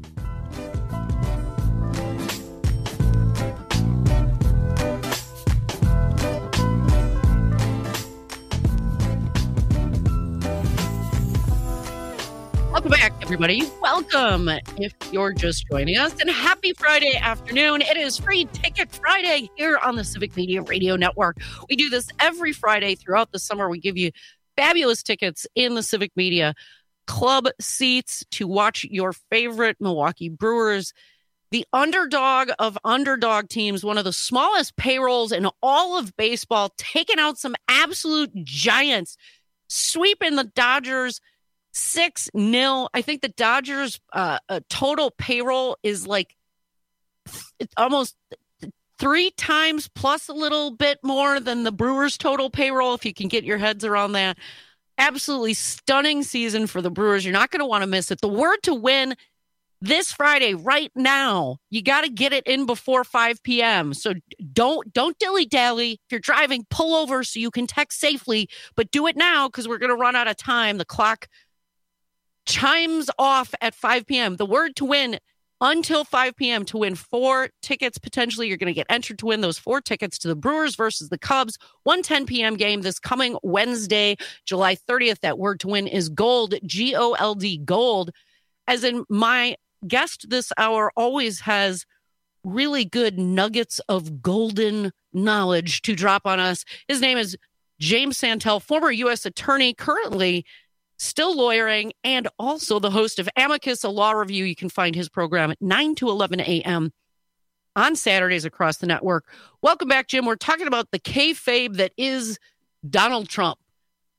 Welcome back, everybody. Welcome if you're just joining us. And happy Friday afternoon. It is Free Ticket Friday here on the Civic Media Radio Network. We do this every Friday throughout the summer. We give you fabulous tickets in the Civic Media Club seats to watch your favorite Milwaukee Brewers, the underdog of underdog teams, one of the smallest payrolls in all of baseball, taking out some absolute giants, sweeping the Dodgers 6-0. I think the Dodgers total payroll is like almost 3 times plus a little bit more than the Brewers total payroll, if you can get your heads around that. Absolutely stunning season for the Brewers. You're not going to want to miss it. The word to win this Friday, right now, you got to get it in before 5 p.m. So don't dilly-dally. If you're driving, pull over so you can text safely, but do it now because we're going to run out of time. The clock chimes off at 5 p.m. The word to win until 5 p.m. to win 4 tickets. Potentially, you're going to get entered to win those 4 tickets to the Brewers versus the Cubs. 1:10 p.m. game this coming Wednesday, July 30th. That word to win is GOLD, G-O-L-D, GOLD. As in, my guest this hour always has really good nuggets of golden knowledge to drop on us. His name is James Santel, former U.S. attorney, currently still lawyering, and also the host of Amicus, a law review. You can find his program at 9 to 11 a.m. on Saturdays across the network. Welcome back, Jim. We're talking about the kayfabe that is Donald Trump.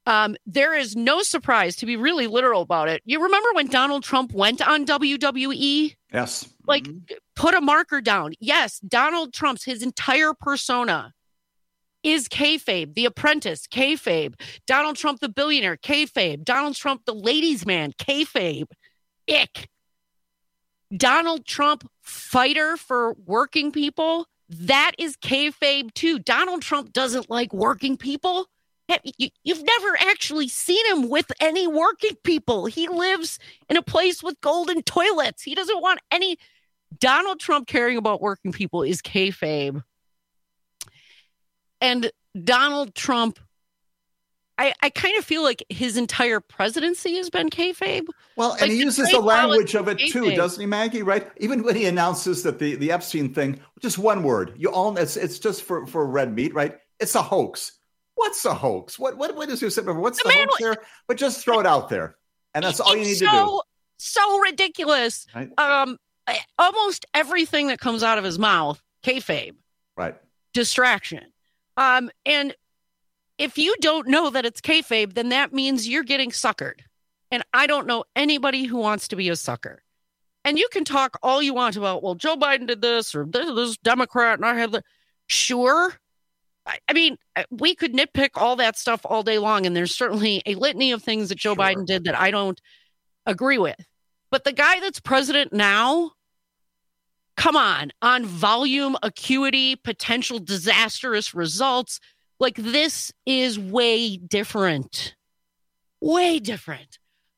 There is no surprise, to be really literal about it. You remember when Donald Trump went on WWE? Yes. Like, put a marker down. Yes, Donald Trump's, his entire persona is kayfabe. The Apprentice, kayfabe. Donald Trump, the billionaire, kayfabe. Donald Trump, the ladies' man, kayfabe. Ick. Donald Trump, fighter for working people, that is kayfabe too. Donald Trump doesn't like working people. You've never actually seen him with any working people. He lives in a place with golden toilets. He doesn't want any. Donald Trump caring about working people is kayfabe. And Donald Trump, I kind of feel like his entire presidency has been kayfabe. Well, and like he uses the language of it too, doesn't he, Maggie? Right? Even when he announces that the Epstein thing, just one word, it's just for red meat, right? It's a hoax. What's a hoax? What is your symptom? What's the hoax there? But just throw it out there, and that's all you need to do. So ridiculous. Right? Almost everything that comes out of his mouth, kayfabe. Right. Distraction. And if you don't know that it's kayfabe, then that means you're getting suckered. And I don't know anybody who wants to be a sucker. And you can talk all you want about, well, Joe Biden did this or this Democrat and I had the. Sure. I mean, we could nitpick all that stuff all day long. And there's certainly a litany of things that Joe Biden did that I don't agree with. But the guy that's president now, come on volume, acuity, potential disastrous results. Like, this is way different. Way different.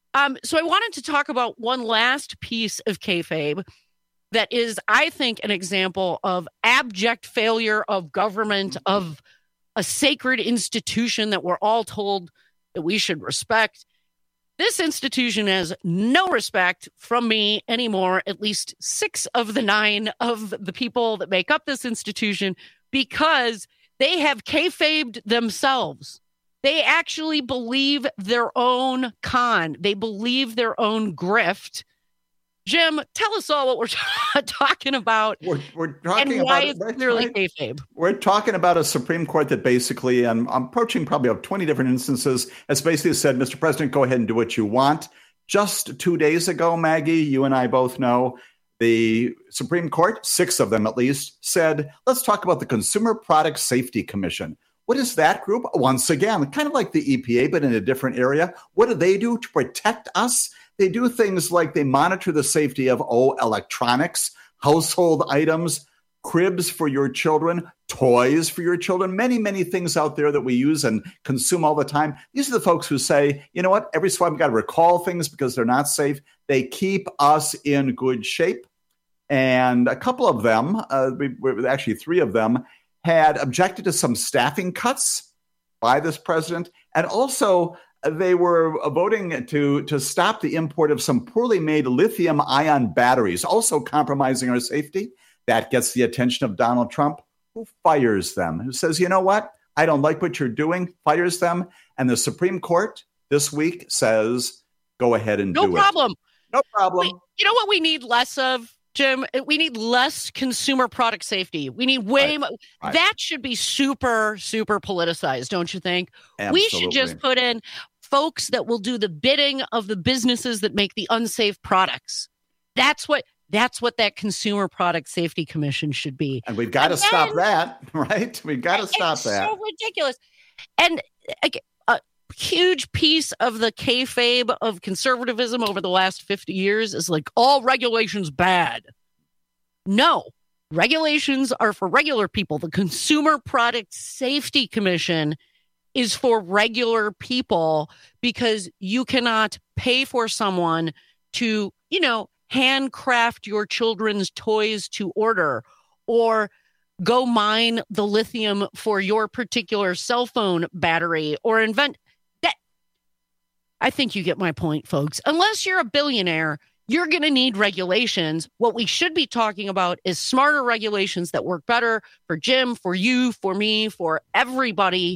So I wanted to talk about one last piece of kayfabe that is, I think, an example of abject failure of government, of a sacred institution that we're all told that we should respect. This institution has no respect from me anymore, at least 6 of the 9 of the people that make up this institution, because they have kayfabed themselves. They actually believe their own con. They believe their own grift. Jim, tell us all what we're talking about. We're talking and why about it's clearly kayfabe. We're talking about a Supreme Court that basically, and I'm approaching probably 20 different instances, has basically said, Mr. President, go ahead and do what you want. Just 2 days ago, Maggie, you and I both know, the Supreme Court, 6 of them at least, said, let's talk about the Consumer Product Safety Commission. What is that group? Once again, kind of like the EPA, but in a different area. What do they do to protect us? They do things like they monitor the safety of, electronics, household items, cribs for your children, toys for your children, many, many things out there that we use and consume all the time. These are the folks who say, you know what, every so often we've got to recall things because they're not safe. They keep us in good shape. And a couple of them, actually 3 of them, had objected to some staffing cuts by this president. And also, they were voting to stop the import of some poorly made lithium-ion batteries, also compromising our safety. That gets the attention of Donald Trump, who fires them, who says, you know what? I don't like what you're doing, fires them. And the Supreme Court this week says, go ahead and do it. No problem. No problem. You know what we need less of, Jim? We need less consumer product safety. We need way more. Right. That should be super, super politicized, don't you think? Absolutely. We should just put in folks that will do the bidding of the businesses that make the unsafe products. That's what that Consumer Product Safety Commission should be. And we've got to stop that, right? We've got to stop that. It's so ridiculous. And a huge piece of the kayfabe of conservatism over the last 50 years is like, all regulations bad. No, regulations are for regular people. The Consumer Product Safety Commission is for regular people, because you cannot pay for someone to, handcraft your children's toys to order, or go mine the lithium for your particular cell phone battery, or invent that. I think you get my point, folks. Unless you're a billionaire, you're going to need regulations. What we should be talking about is smarter regulations that work better for Jim, for you, for me, for everybody,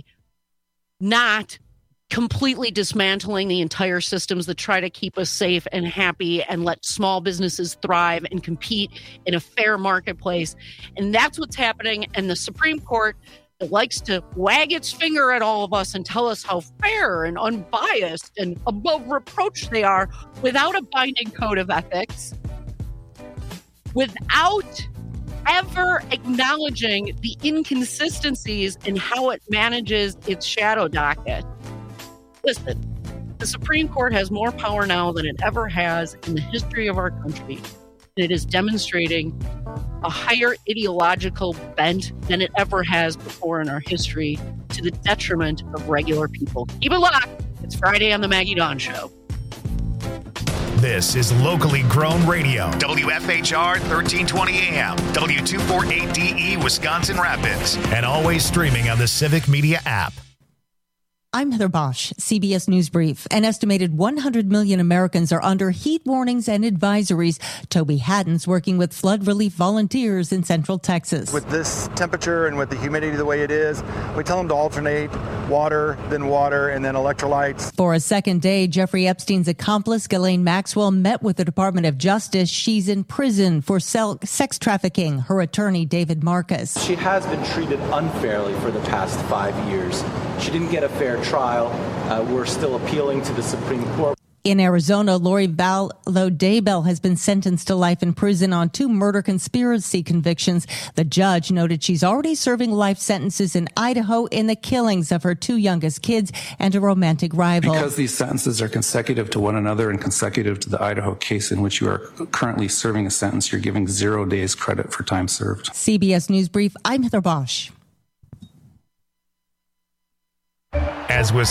not completely dismantling the entire systems that try to keep us safe and happy and let small businesses thrive and compete in a fair marketplace. And that's what's happening. And the Supreme Court that likes to wag its finger at all of us and tell us how fair and unbiased and above reproach they are without a binding code of ethics, without ever acknowledging the inconsistencies in how it manages its shadow docket. Listen, the Supreme Court has more power now than it ever has in the history of our country. And it is demonstrating a higher ideological bent than it ever has before in our history, to the detriment of regular people. Keep it locked. It's Friday on the Maggie Dawn Show. This is locally grown radio. WFHR 1320 AM, W248DE Wisconsin Rapids, and always streaming on the Civic Media app. I'm Heather Bosch, CBS News Brief. An estimated 100 million Americans are under heat warnings and advisories. Toby Haddon's working with flood relief volunteers in Central Texas. With this temperature and with the humidity the way it is, we tell them to alternate water, and then electrolytes. For a second day, Jeffrey Epstein's accomplice, Ghislaine Maxwell, met with the Department of Justice. She's in prison for sex trafficking. Her attorney, David Marcus. She has been treated unfairly for the past 5 years. She didn't get a fair trial. We're still appealing to the Supreme Court. In Arizona, Lori Vallow Daybell has been sentenced to life in prison on 2 murder conspiracy convictions. The judge noted she's already serving life sentences in Idaho in the killings of her 2 youngest kids and a romantic rival. Because these sentences are consecutive to one another and consecutive to the Idaho case in which you are currently serving a sentence, you're giving 0 days credit for time served. CBS News Brief, I'm Heather Bosch. As with